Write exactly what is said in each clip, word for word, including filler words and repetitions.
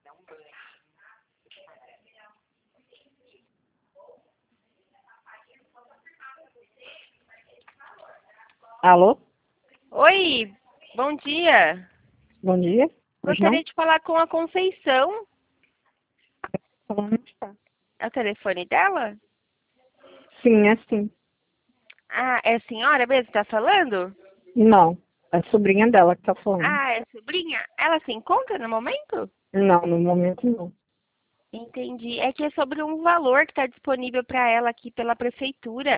Alô? Oi, bom dia. Bom dia. Pois não? Gostaria de falar com a Conceição. Ela não está. É o telefone dela? Sim, é sim. Ah, é a senhora mesmo que está falando? Não. É a sobrinha dela que tá falando. Ah, é a sobrinha? Ela se encontra no momento? Não, no momento não. Entendi. É que é sobre um valor que está disponível para ela aqui pela prefeitura.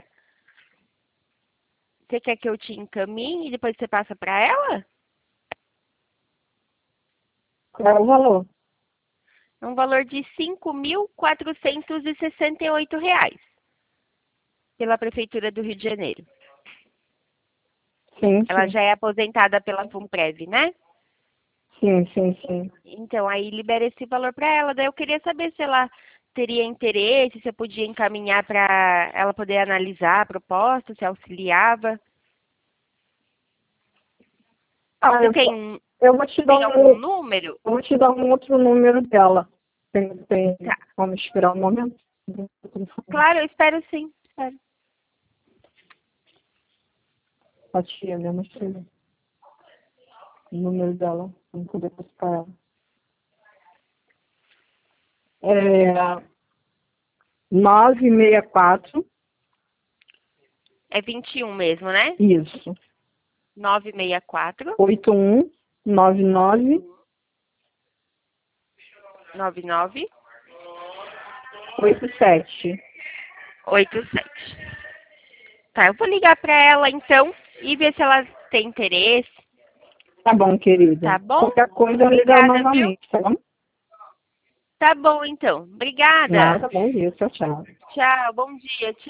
Você quer que eu te encaminhe e depois você passa para ela? Qual é o valor? É um valor de cinco mil quatrocentos e sessenta e oito reais pela prefeitura do Rio de Janeiro. Sim, Ela sim. já é aposentada pela Funprev, né? Sim, sim, sim. Então, aí libera esse valor para ela. Daí eu queria saber se ela teria interesse, se eu podia encaminhar para ela poder analisar a proposta, se auxiliava. Ah, Você eu, po- tem, eu vou te dar tem um, algum eu número? vou te dar um outro número dela. Tem, tem, Tá. vamos esperar um momento. Claro, eu espero sim. Espero. A tia, né? Mas tia. O número dela. Vamos poder passar ela. É nove seis quatro. É vinte e um mesmo, né? Isso. nove seis quatro, oito um nove nove nove nove, oito sete. oito sete. Tá, eu vou ligar para ela então e ver se ela tem interesse. Tá bom, querida. Tá bom? Qualquer coisa liga Obrigada, viu? novamente, tá bom? Tá bom então. Obrigada. Nada, bom dia. Tchau, tchau. Tchau, bom dia. Tchau.